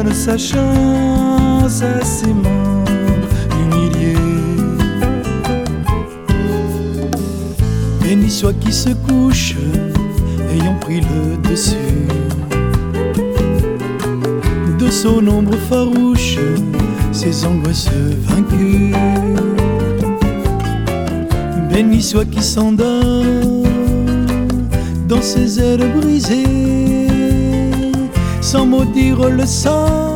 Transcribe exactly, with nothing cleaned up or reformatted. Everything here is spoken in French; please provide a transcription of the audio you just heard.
donne sa chance à ses membres humiliés. Béni soit qui se couche, ayant pris le dessus de son ombre farouche, ses angoisses vaincues. Béni soit qui s'endort dans ses ailes brisées, sans maudire le sang